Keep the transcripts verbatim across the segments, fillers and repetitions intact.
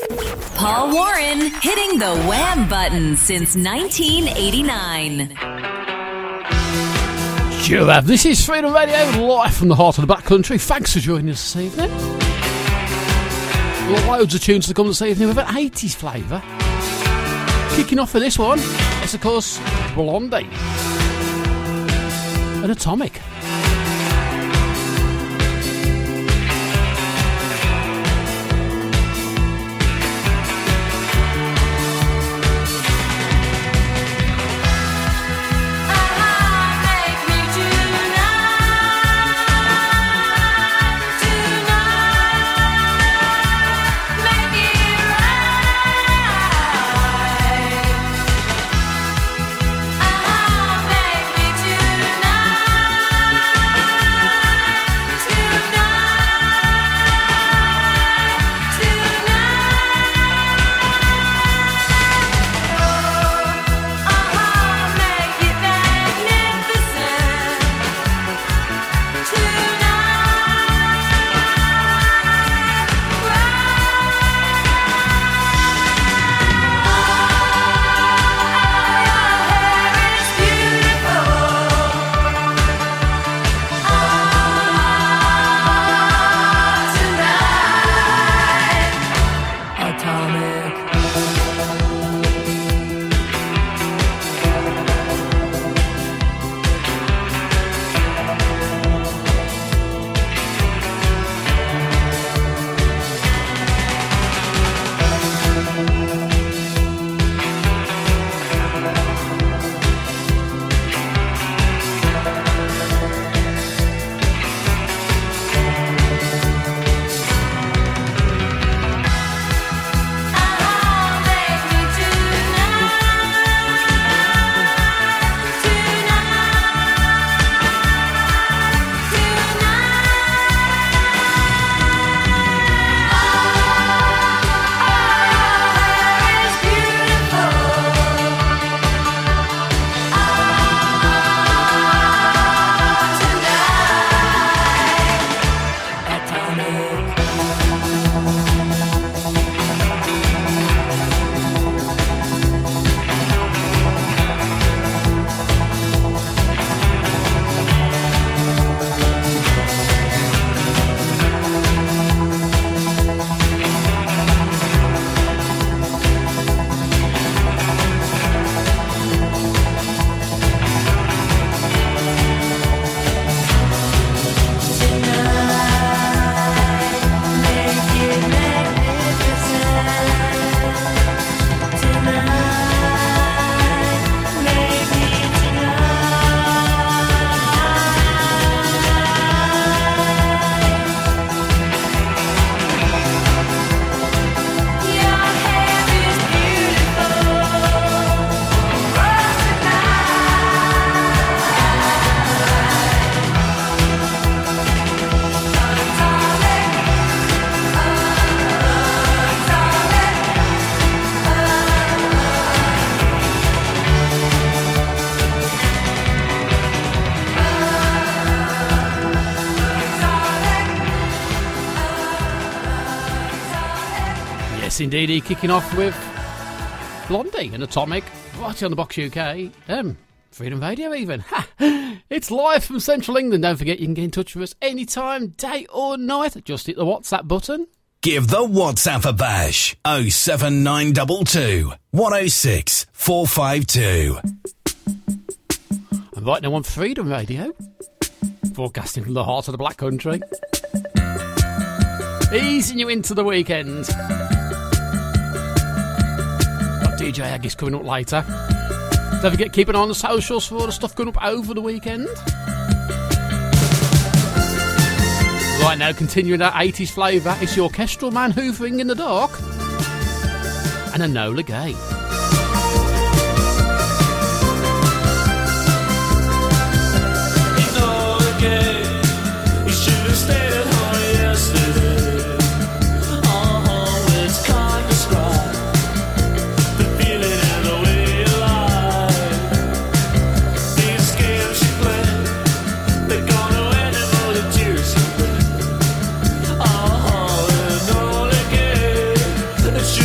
Paul Warren, hitting the Wham button since nineteen eighty-nine. Sure have. This is Freedom Radio, live from the heart of the Black Country. Thanks for joining us this evening. Loads of tunes to come this evening with an eighties flavour. Kicking off for this one, it's of course Blondie and Atomic. Yes, indeedy, kicking off with Blondie and Atomic, right on the Box U K, um, Freedom Radio even. Ha! It's live from Central England. Don't forget you can get in touch with us anytime, day or night. Just hit the WhatsApp button. Give the WhatsApp a bash. oh seven nine two two, one oh six, four five two. And right now on Freedom Radio, broadcasting from the heart of the Black Country, easing you into the weekend. Got D J Aggis coming up later. Don't forget, keep an eye on the socials for all the stuff going up over the weekend. Right now, continuing that eighties flavour, it's the Orchestral Man Hoovering in the Dark and Enola Gay. Enola Gay, you should have stayed at home yesterday. Oh, it's can't describe the feeling and the way you lie. These games you play, they're gonna end in all the tears you bring. Oh, Enola Gay, it's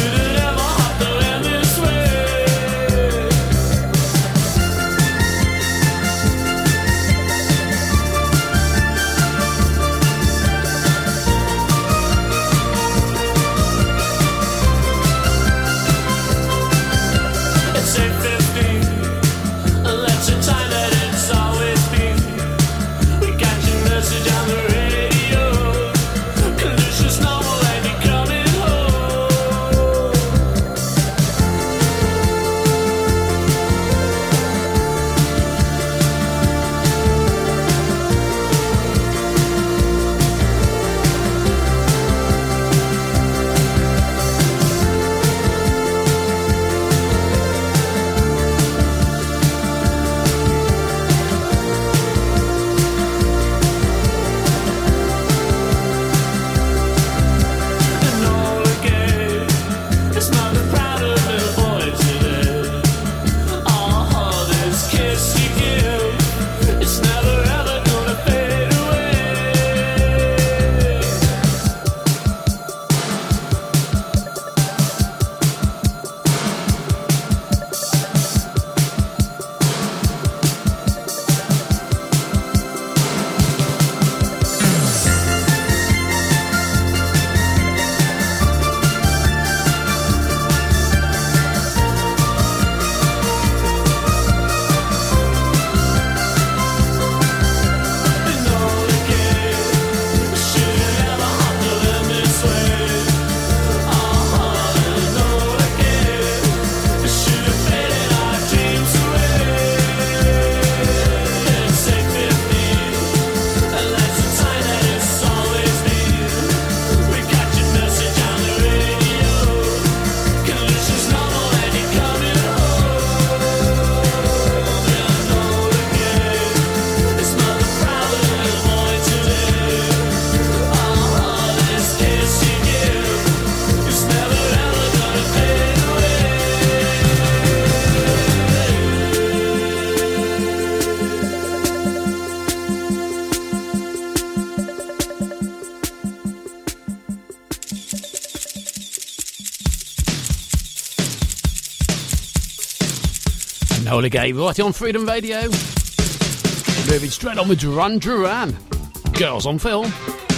Enola Gay right on Freedom Radio. Moving straight on with Duran Duran. Girls on Film.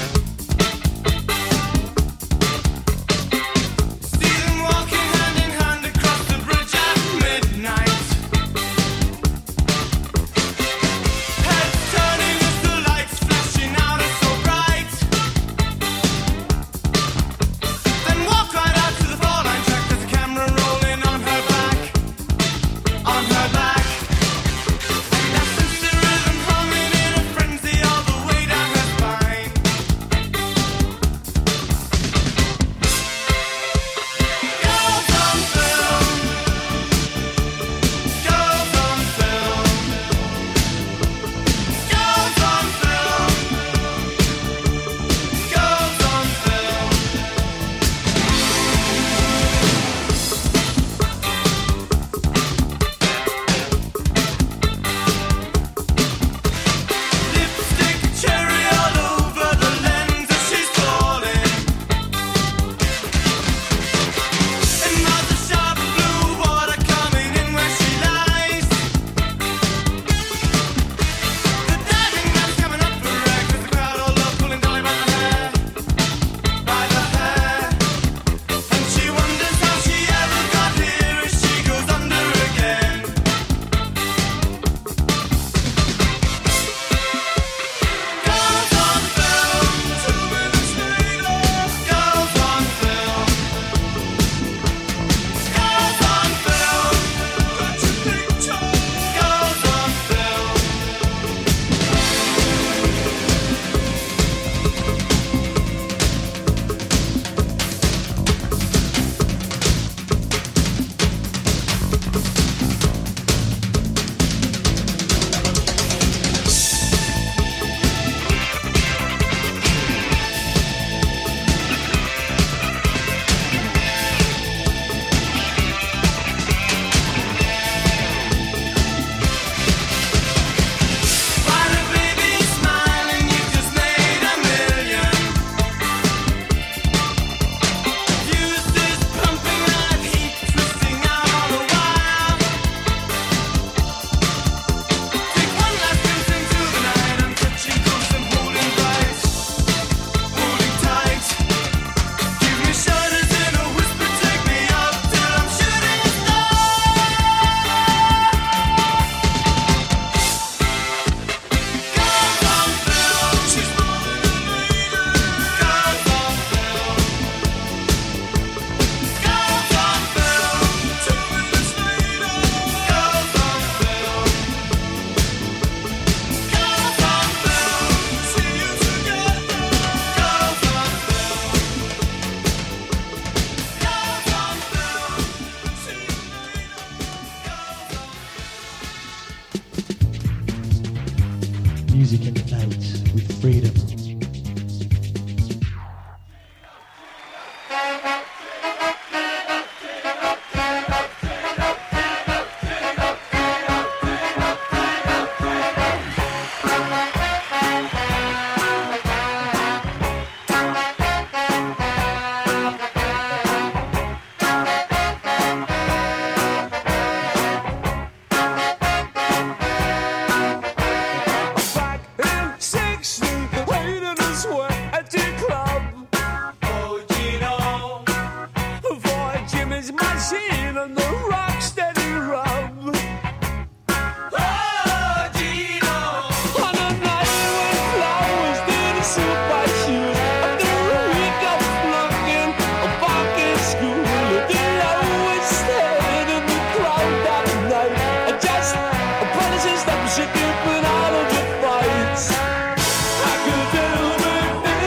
Music in the night with Freedom.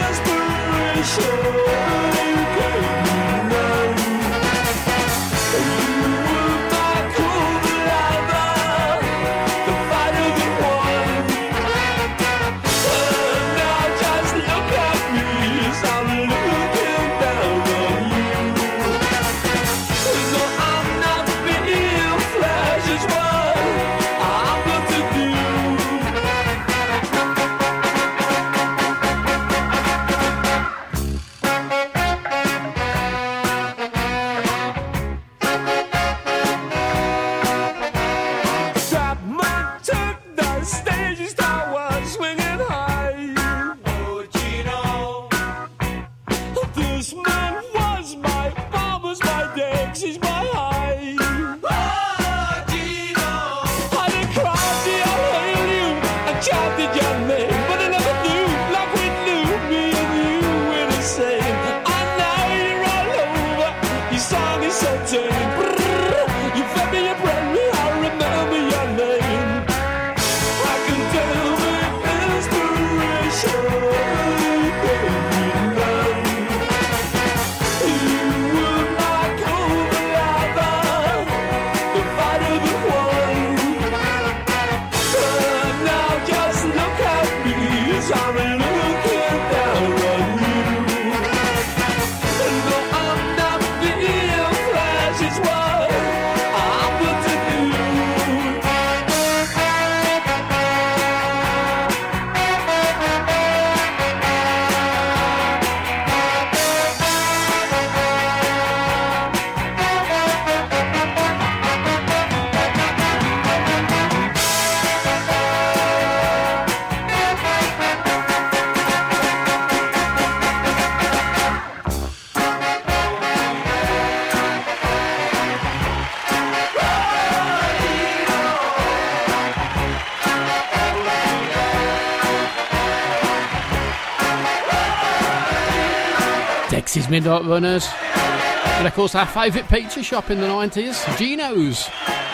Inspiration, you gave me none. Dixie's my high. Oh, Dino. I done cried, I hailed you, I chanted your name, but I never knew, like we knew, me and you were the same. And now you're all over, your song is so tame. Brrr, you fed me, you bred me, I remember your name. I can tell with inspiration, baby, love. You were my co-lover, if I'd ever won. But now just look at me as I'm looking down on you. And though I'm not being flash, it's what I'm going to do. Dexys Midnight Runners. And of course, our favourite pizza shop in the nineties, Gino's.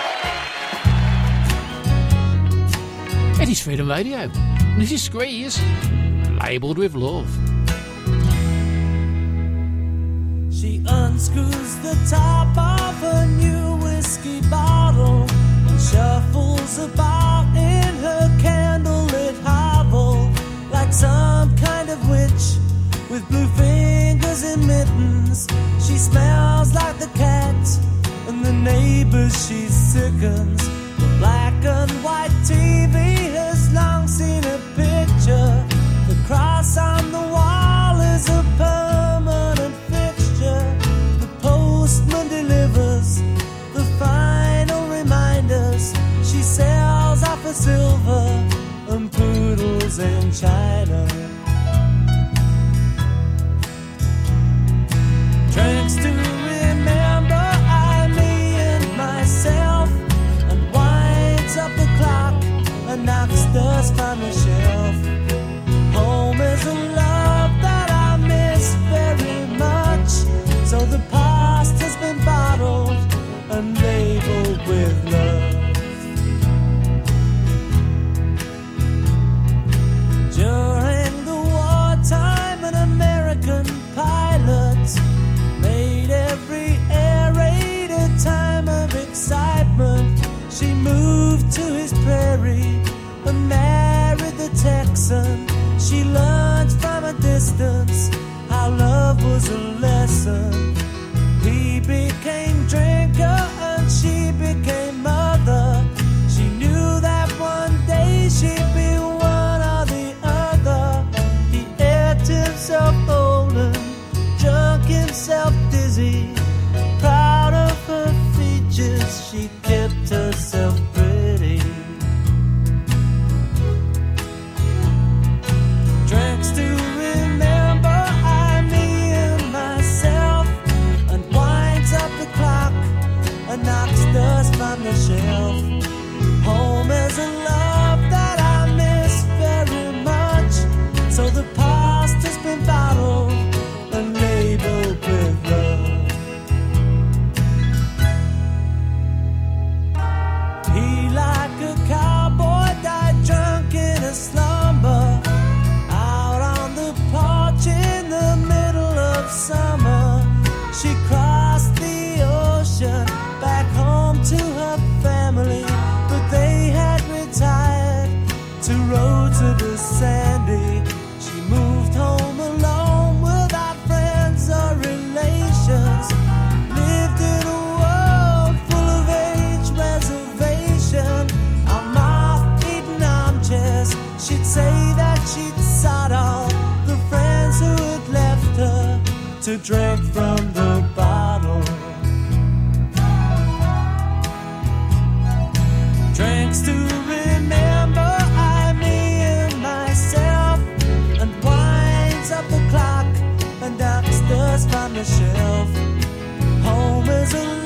It is Freedom Radio. And this is Squeeze, labelled with love. She unscrews the top of her new whiskey bottle and shuffles about in her candlelit hovel like some kind of witch with blue fingers and mittens. She smells like the cat and the neighbors she sickens. The black and white T V has long seen a picture. The cross on the wall is a permanent fixture. The postman delivers the final reminders. She sells off her silver and poodles in China. Drinks to remember I, me and myself, and winds up the clock and knocks dust on the shelf. Home is a love that I miss very much, so the past has been bottled and labeled with love. During the wartime, an American pilot made every air raid a time of excitement. She moved to his prairie and married the Texan. She learned from a distance how love was a lesson. He became drinker and she became mother. She knew that one day she'd be one or the other. He ate himself old and drunk himself dizzy. Proud of her features, she kept herself pretty. Drinks to remember I, me and myself, and winds up the clock and knocks dust from the shelf. Home is a love that I miss very much, so the past has been bottled and labeled with love. He, like a cowboy, died drunk in a slumber, out on the porch in the middle of summer. She crossed the ocean back home to her family, but they had retired to roads of the sandy. She moved home alone without friends or relations, lived in a world full of age reservation. On moth-eaten armchairs, she'd say that she'd sought all the friends who had left her to drink from the bottle. Drinks to remember I, me and myself, and winds up the clock and knocks dust from the shelf. Home is a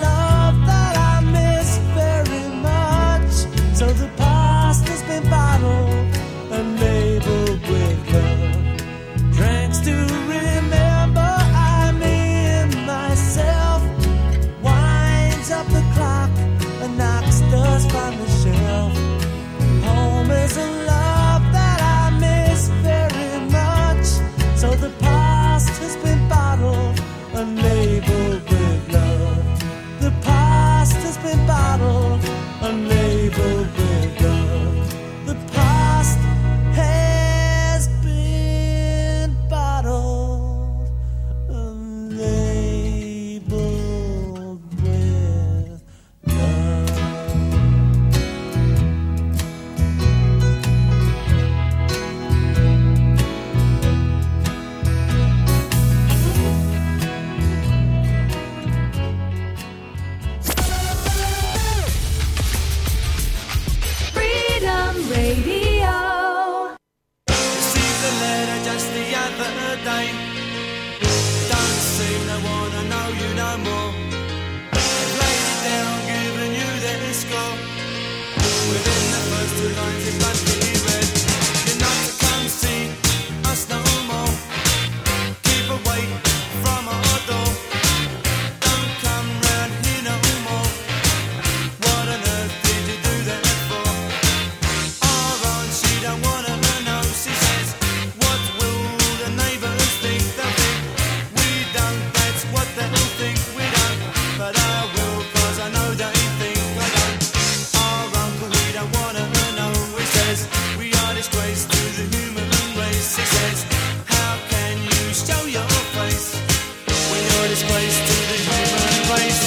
no more. They've laid it down, giving you their score. Within the first two lines in bloody red, you're not to come see us no more. Keep away from our door. Don't come round here no more. What on earth did you do that for? Our aunt, she don't wanna know. She says, what will the neighbours think? They'll think we don't, that's what they'll think. We don't, but I will, cause I know they think I don't. Our uncle, he don't wanna know. He says, we are disgrace to the human race. He says, how can you show your face when you're disgrace to the human race?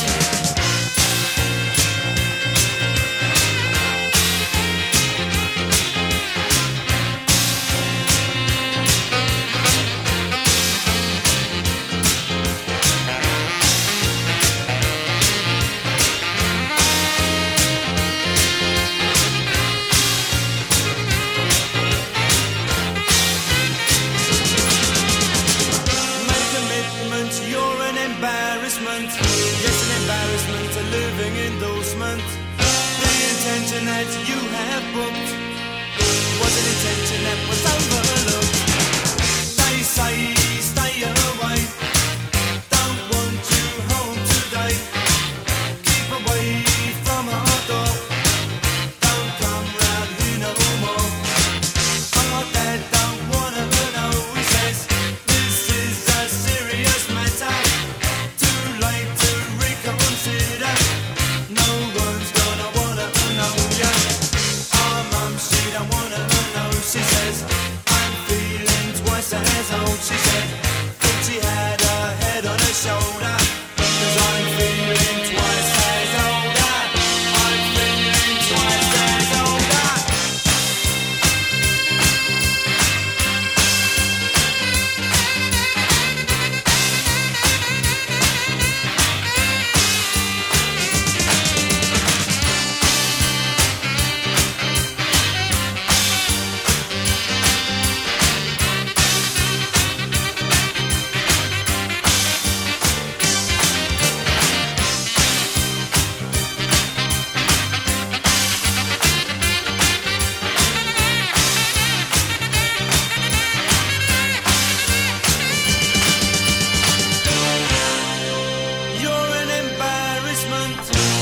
Make commitment, you're an embarrassment. Yes, an embarrassment, a living endorsement. The intention that you have booked was an intention that was overlooked. They say stay away, don't want you home today. Keep away from our door, don't come round here no more. Our dad don't wanna know. He says this is a serious matter, too late to reconsider. No one's gonna wanna know ya. Our mum, she don't wanna know. She says I'm feeling twice as old. She said thought she had her head on her shoulder, 'cause I'm feeling twice as older. I'm feeling twice as older. You're an embarrassment.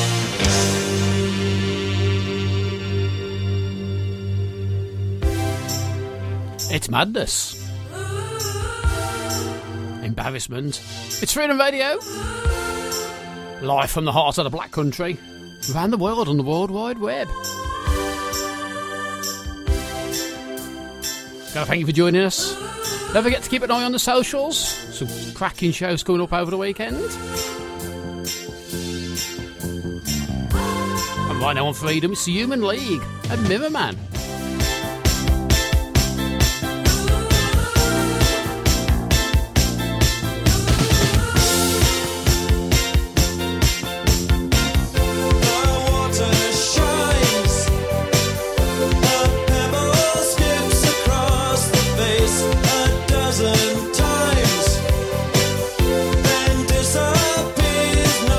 It's madness. Embarrassment. It's Freedom Radio. Live from the heart of the Black Country. Around the world on the World Wide Web. Gotta thank you for joining us. Don't forget to keep an eye on the socials. Some cracking shows coming up over the weekend. And right now on Freedom, it's the Human League and Mirror Man.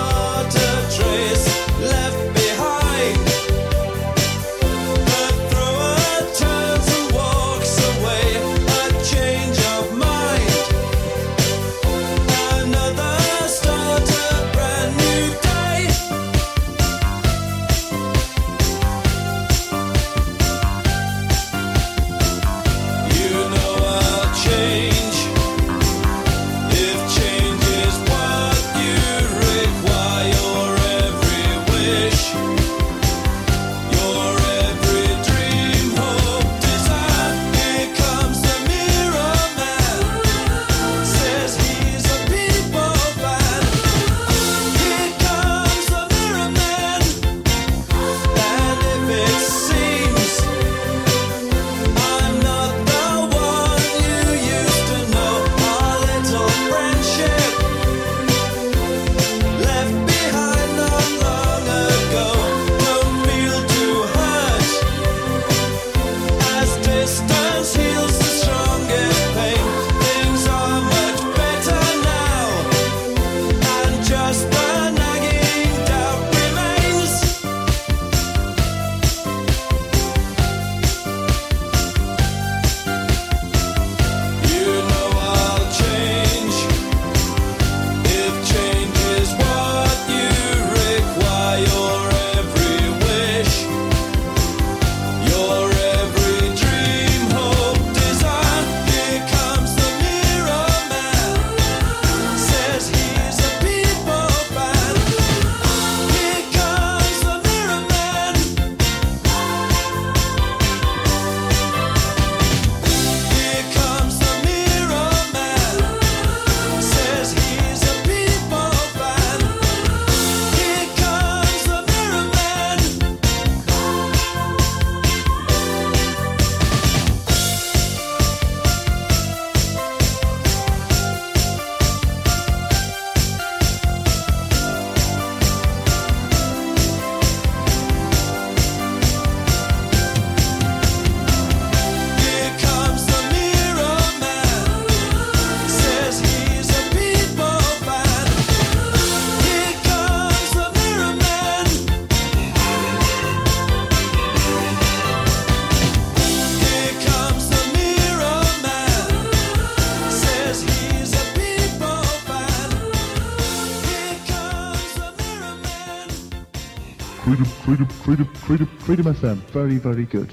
Left behind, but through Freedom, freedom, freedom, freedom, freedom F M. Very, very good.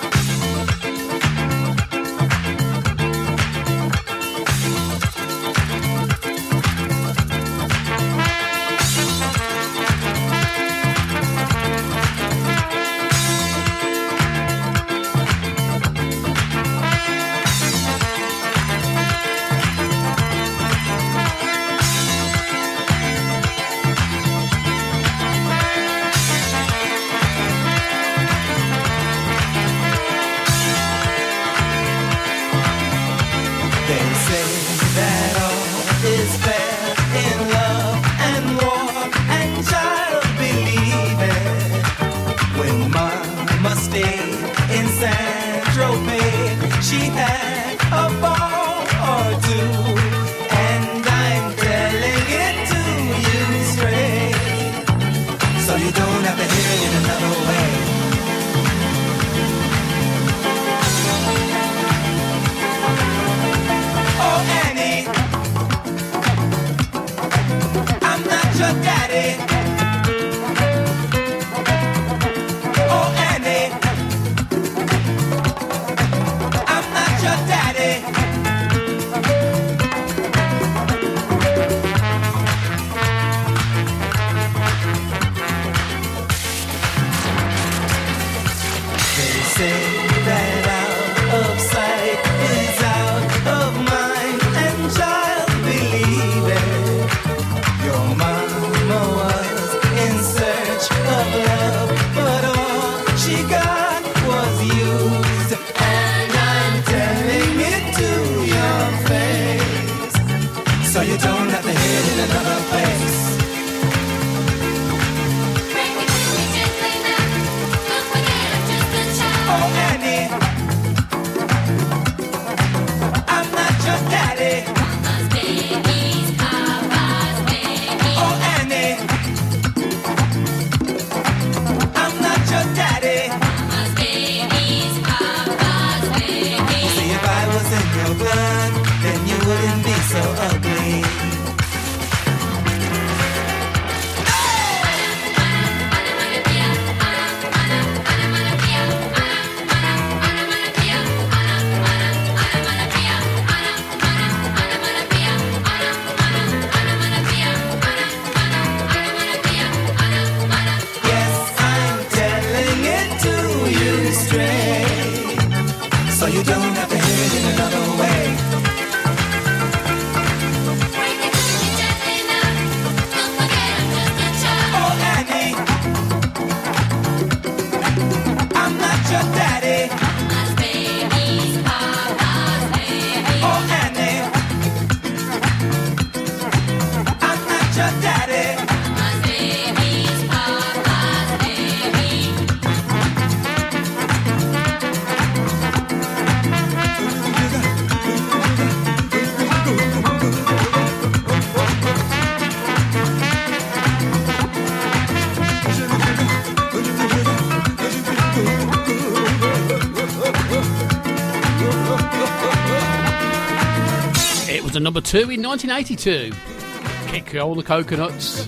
Number two in nineteen eighty-two. Kick on the Coconuts.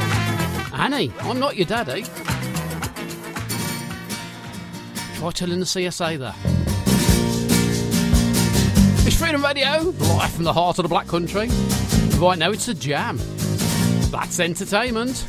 Annie, I'm not your daddy. Try telling the C S A that. It's Freedom Radio, live from the heart of the Black Country. Right now it's a jam. That's entertainment.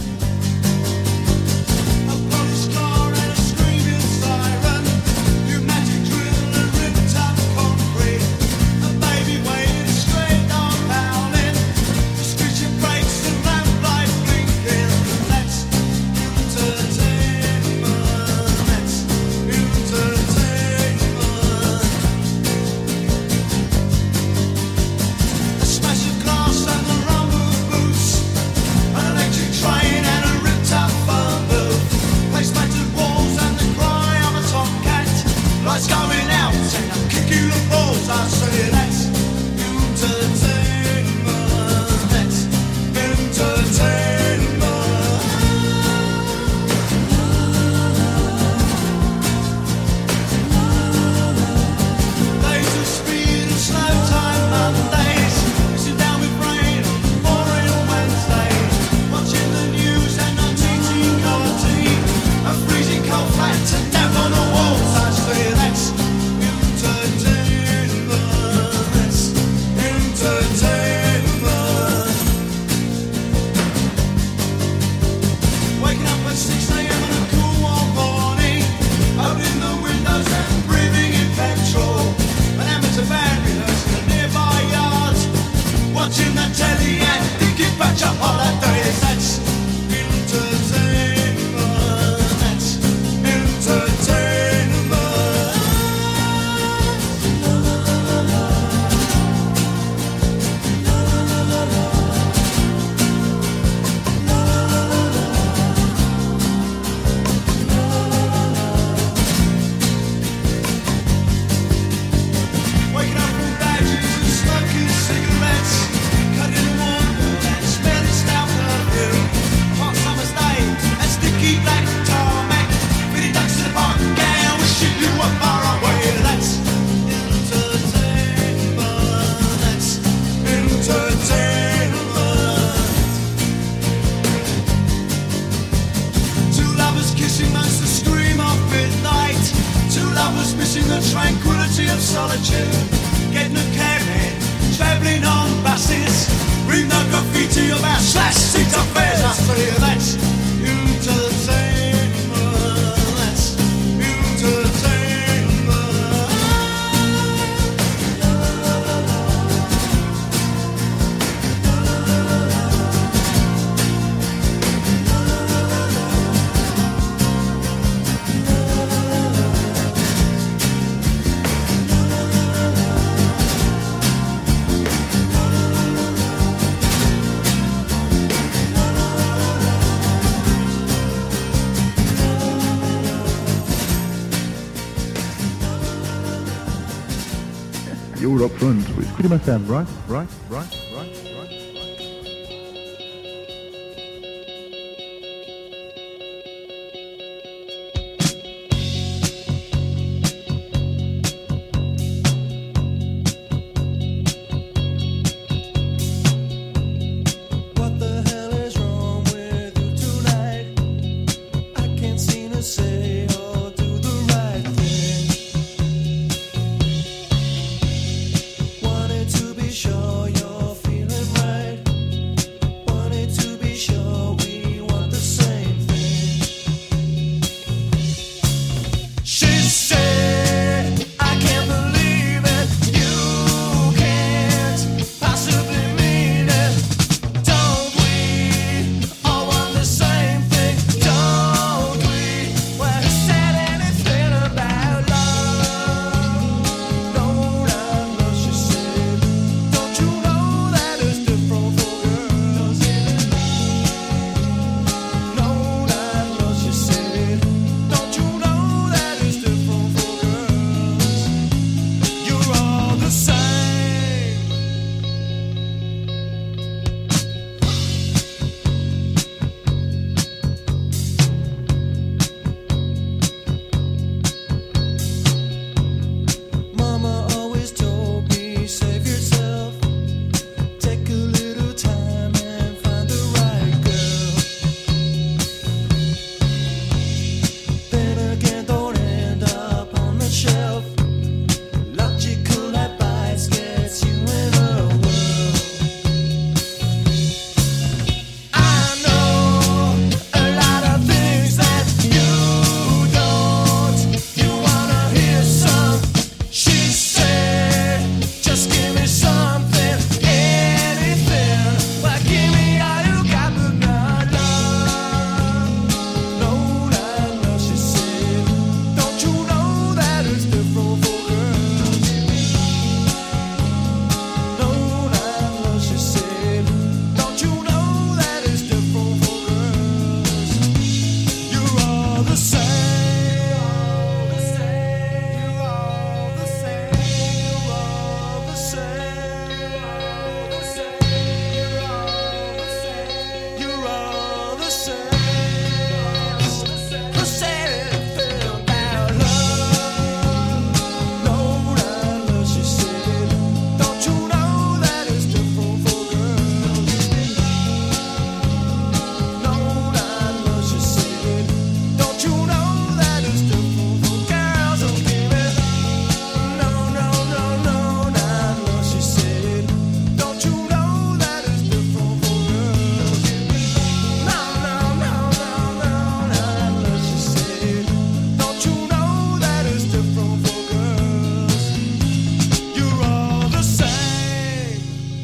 Train and missing the tranquility of solitude. Getting a cab in, travelling on buses, read no graffiti about slash seat affairs. I tell you that's entertainment. That's entertainment. You're up front with Freedom F M, right? Right? Right? Right? Right? What the hell is wrong with you tonight? I can't seem to say or do the right thing. Wanted to be sure you're feeling right. Wanted to be sure we want the same thing. She said, I can't believe it. You can't possibly mean it. Don't we all want the same thing? Don't we? Well, who said anything about love? No, I know she said. Don't you know that it's different for girls? No, I know she said. Don't you know that it's different for girls? You're all the same. Mama always told me, save yourself. Take a little time and find the right girl. Then again, don't end up on the shelf. Logical advice gets you in a whirl. I know a lot of things that you don't. You wanna hear some? She said, just give me something, anything. Well, give me all you got, but not love. No, I know she said. Don't you know that it's different for girls? No, I know she said. Don't you know that it's different for girls? You're all the same. You're all the same. You're all the same. You're all the same. You're all the same. Who said anything about love? No, I know she said. Don't you know that it's different for girls? No, I know she said. Don't you know that it's different for girls? Oh, baby. No, no, no, no, I know she said. Don't you know that it's different for girls? No, no, no, no, no, I know she said. Don't you know that it's different for girls? You're all the same.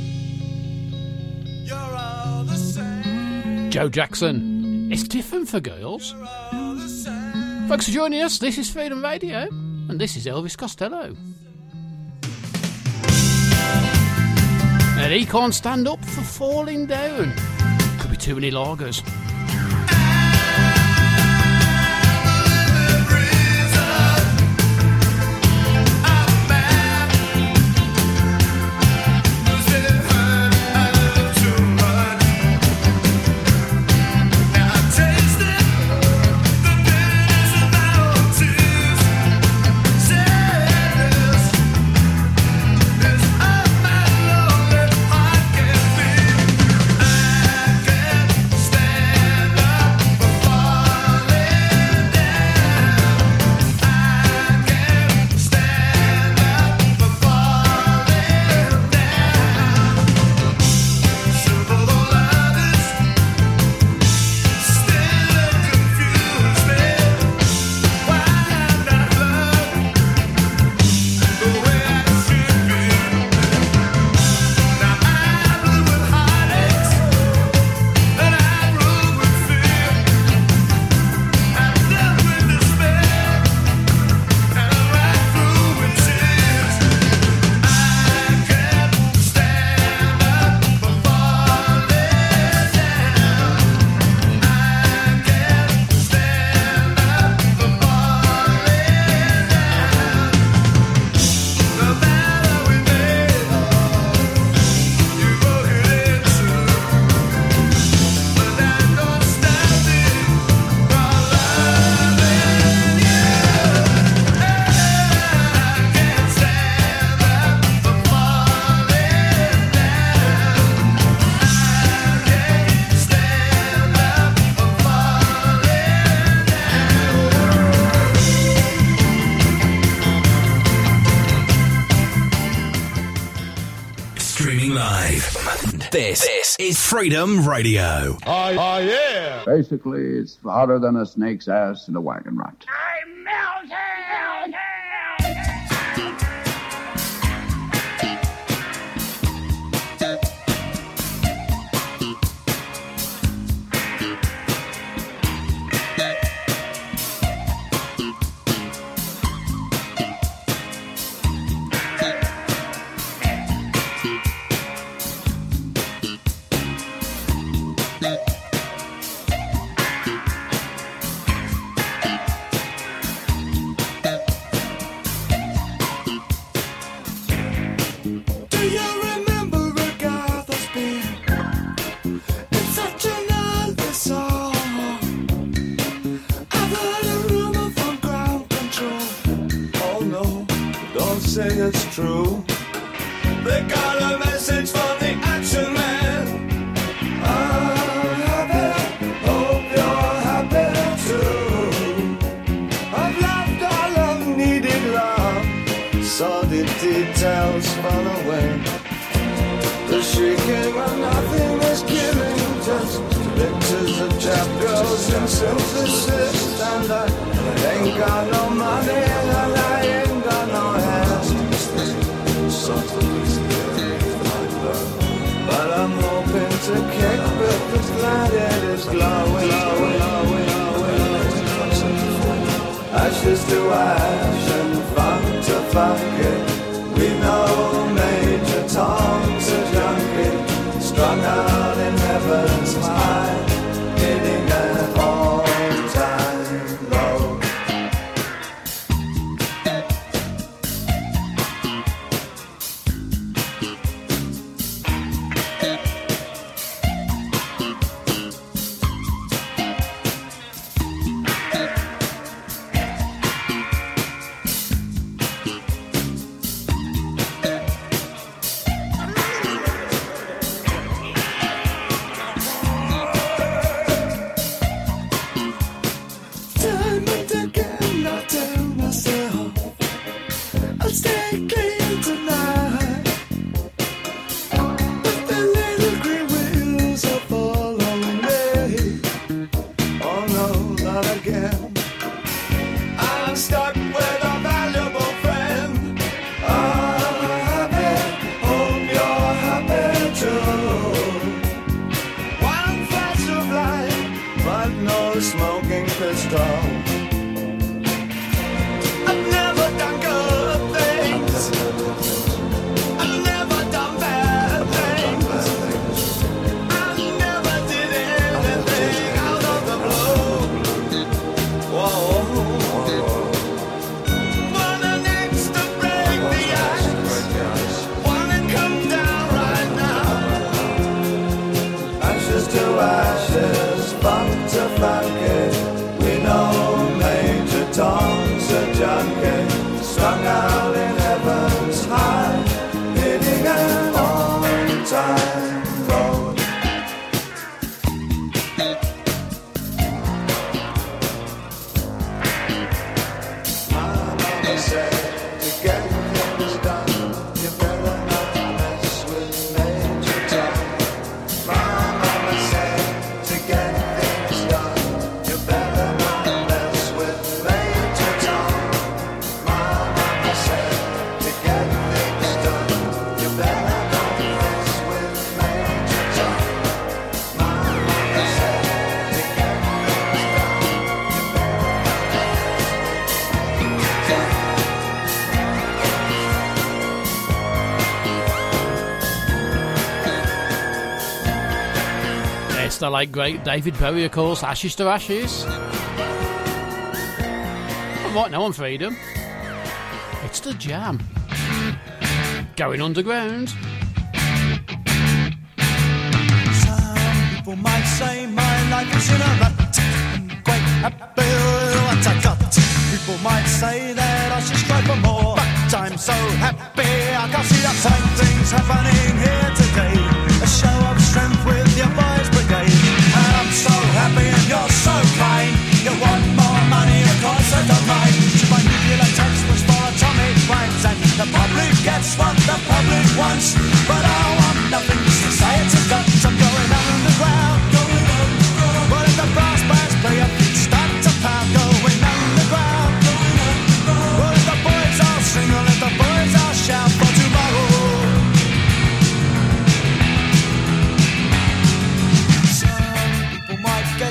You're all the same. Joe Jackson. It's different for girls. You're all the same. Thanks for joining us. This is Freedom Radio, and this is Elvis Costello. And he can't stand up for falling down. Could be too many lagers. Stand This, this is Freedom Radio. Oh, oh, yeah. Basically, it's hotter than a snake's ass in a wagon rut. I'm melting! It's true. They got a message from the action man. I'm happy, hope you're happy too. I've loved all I've needed love, saw the details fall away. The shrieking of nothing is killing, just pictures of chap girls and synthesis. And I ain't got no money and I ain't got no hands. But I'm hoping to kick with the planet is glowing, glowing, glowing, glowing. Ashes to ash and funk to funk it. We know Major Tom's a junkie, strung out in heaven's high, hitting an all-time low. The late great David Bowie, of course, Ashes to Ashes. And right now on Freedom, it's The Jam. Going underground. Some people might say my life is in a rut. I'm quite happy with what I got. People might say that I should strive for more, but I'm so happy I can't see the same things happening here today. A show of strength with your boys brigade. And I'm so happy and you're so kind. You want more money, of course I don't mind. To my nuclear text was for atomic rhymes. And the public gets what the public wants, but I want nothing to say it to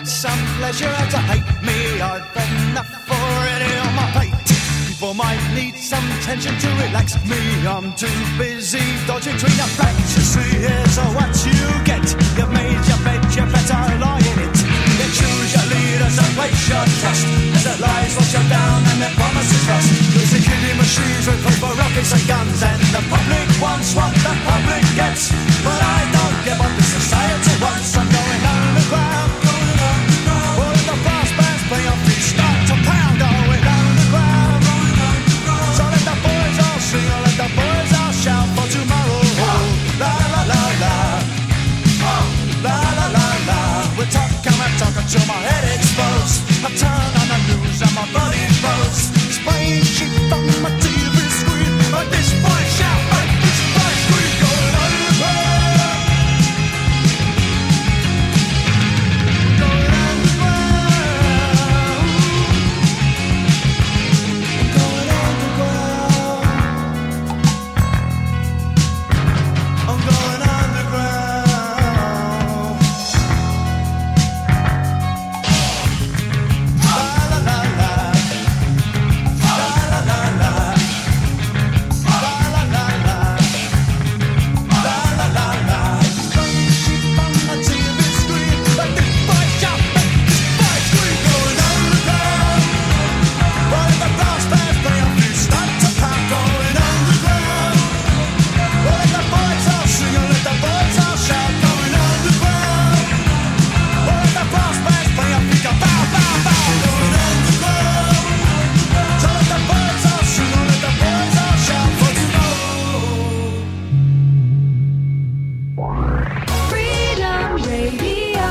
some pleasure and to hate me. I've enough already on my plate. People might need some tension to relax me. I'm too busy dodging between the facts. You see, here's what you get. You've made your bed, you better lie in it. You choose your leaders and place your trust. As it lies, wash you down and their promises rust. Cause the killing machines will pay for rockets and guns, and the public wants what the public gets. But I don't give up this society once. I'm going underground, going underground. All of the brass bands play on feet, start to pound. Going underground, going underground. So let the boys all sing, or let the boys all shout for tomorrow. La la la la, la la la la. We're talking, I'm talking till my head explodes. I turn on the news and my body froze. Spraying shit on my T V screen. But this boy shout, but this boy scream. Going underground, going underground, going underground. I'm going underground. Freedom Radio.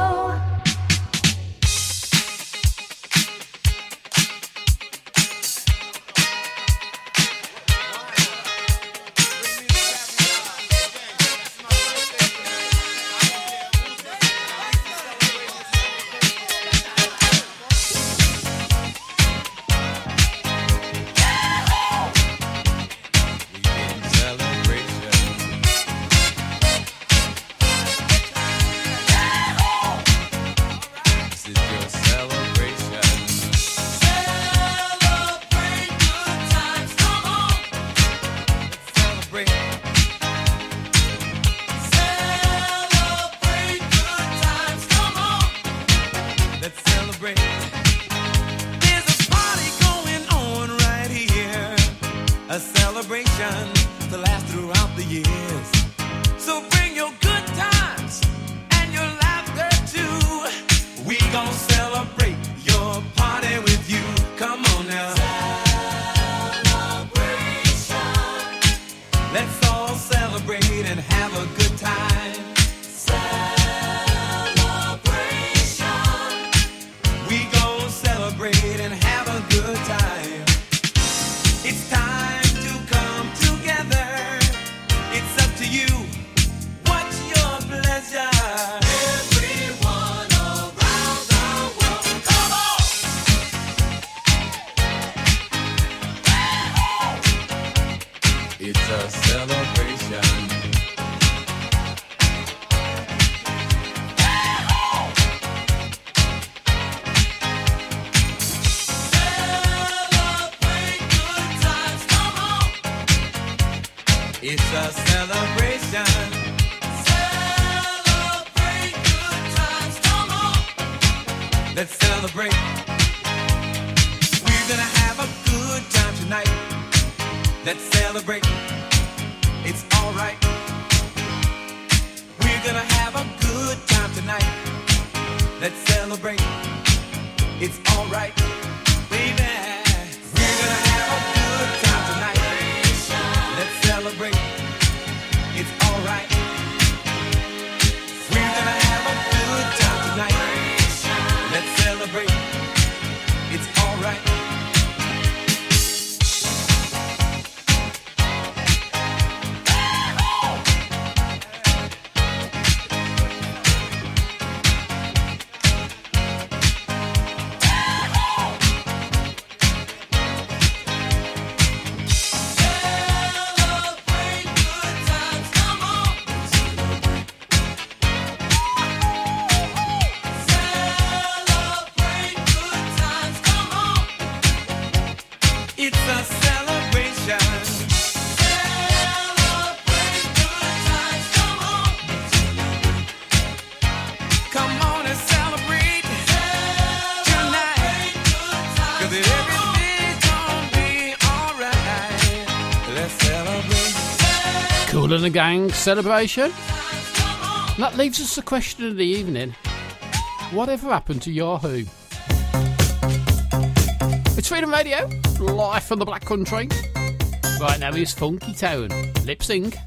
Let's celebrate. There's a party going on right here, a celebration to last throughout the years. So bring your good times and your laughter too. We gon' celebrate your party with you. Come on now. Celebration. Let's all celebrate and have a good time. We gon' celebrate and have a good time. It's time to come together. It's up to you. What's your pleasure? Everyone around the world, come on! It's a celebration. It's a celebration. Celebrate good times, come on. Let's celebrate. We're gonna have a good time tonight. Let's celebrate. It's alright. We're gonna have a good time tonight. Let's celebrate. It's alright, baby. We're gonna have a good time tonight. Let's celebrate. It's alright. We're gonna have a good time tonight. Let's celebrate. It's alright. Kool and the Gang celebration. And that leaves us the question of the evening. Whatever happened to Yahoo? It's Freedom Radio, live from the Black Country. Right now is Funky Town, lip sync.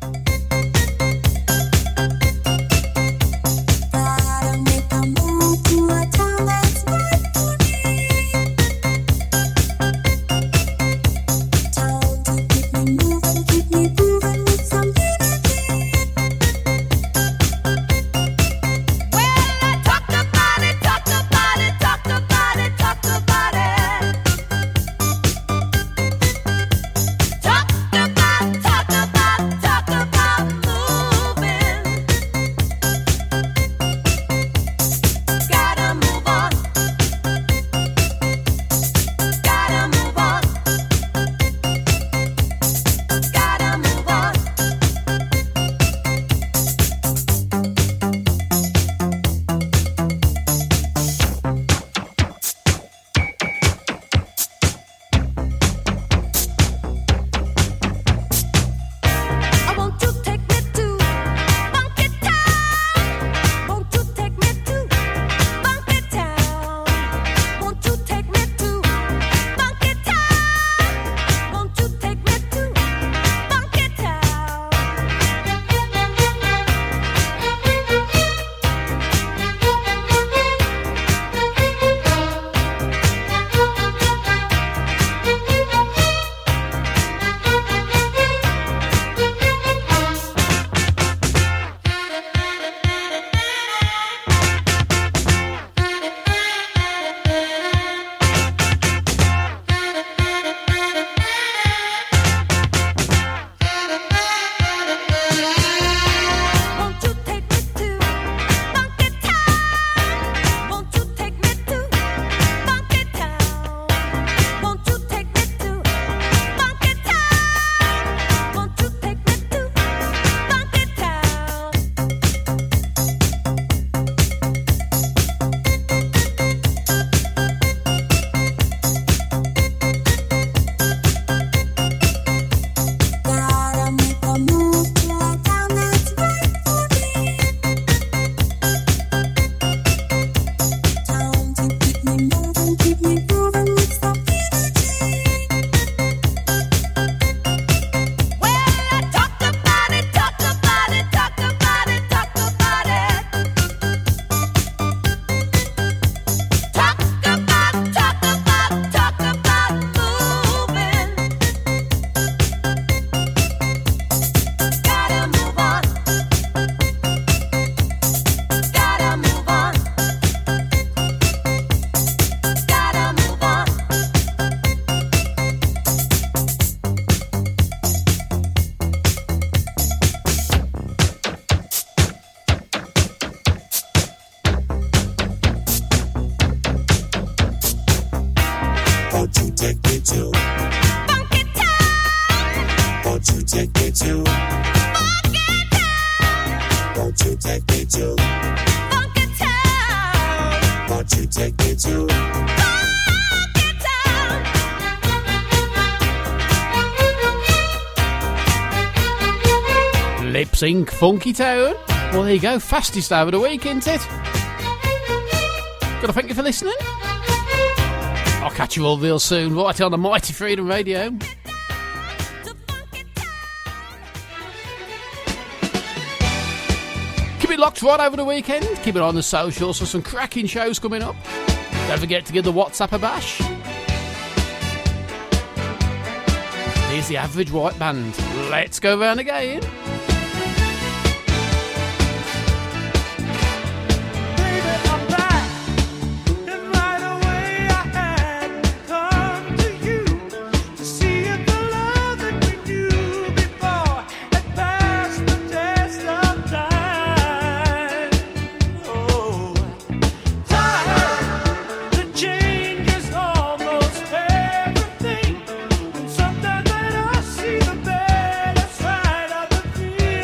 Lip sync Funky Town. Well, there you go. Fastest hour of the week, isn't it? Gotta thank you for listening. I'll catch you all real soon, right on the Mighty Freedom Radio. Keep it locked right over the weekend. Keep it on the socials for some cracking shows coming up. Don't forget to give the WhatsApp a bash. Here's the Average White Band. Let's go round again. Sometimes I see the better side of the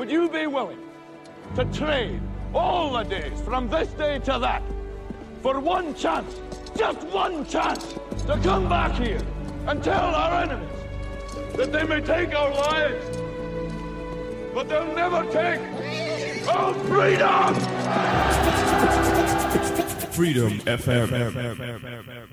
would you be willing to trade all the days from this day to that for one chance, just one chance, to come back here and tell our enemies that they may take our lives, but they'll never take our freedom! Freedom F M.